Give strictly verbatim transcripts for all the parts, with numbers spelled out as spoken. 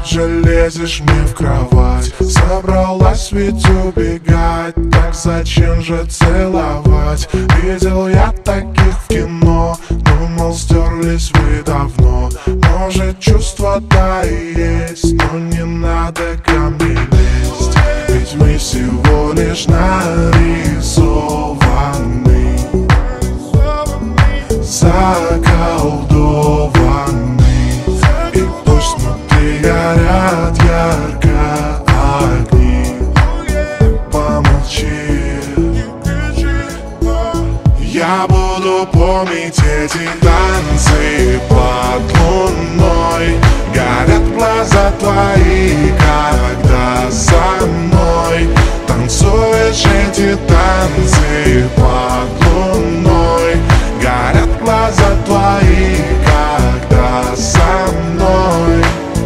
же лезешь мне в кровать? Собралась ведь убегать, так зачем же целовать? Видел я таких в кино, думал, стерлись вы давно. Может, чувства-то и есть, но не надо ко мне лезть. Ведь мы всего лишь нарисованы, заколдованы. И пусть внутри горят ярко огни, помолчи. Я буду помнить эти танцы под луной. Горят глаза твои, когда со мной танцуешь эти танцы под луной. Горят глаза твои, когда со мной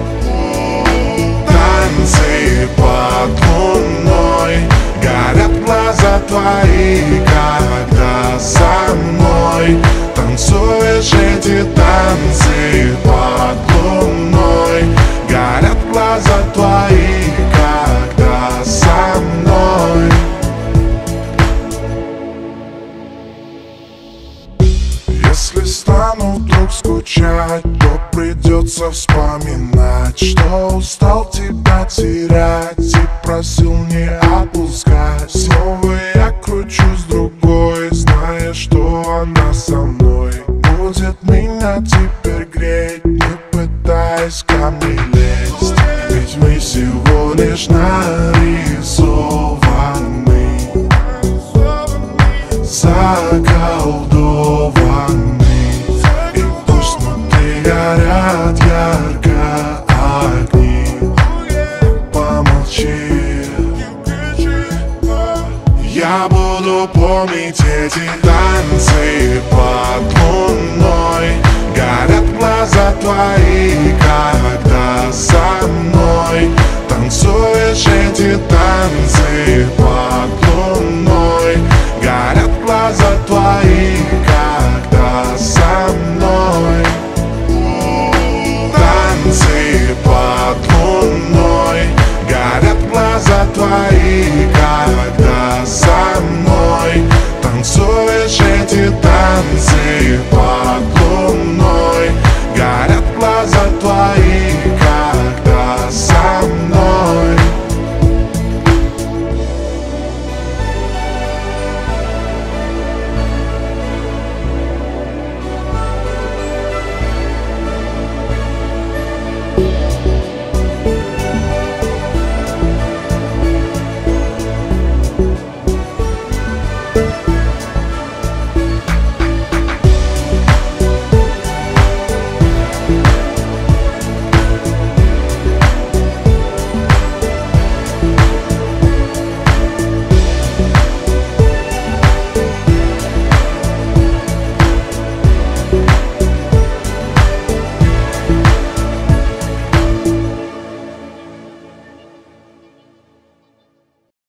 танцы под луной. Горят глаза твои, когда со мной танцуешь эти танцы под луной. Горят глаза твои, когда со мной. Если стану вдруг скучать, то придется вспоминать, что устал тебя терять и просил не отпускать. Снова я кручусь другой, зная, что она со мной будет меня теперь греть, не пытаясь ко мне лезть. Ведь мы всего лишь нарисованы, заколдованы. И пусть внутри горят ярко огни, помолчи. Я буду помнить эти танцы под луной. Горят глаза твои, когда со мной танцуешь эти танцы под луной.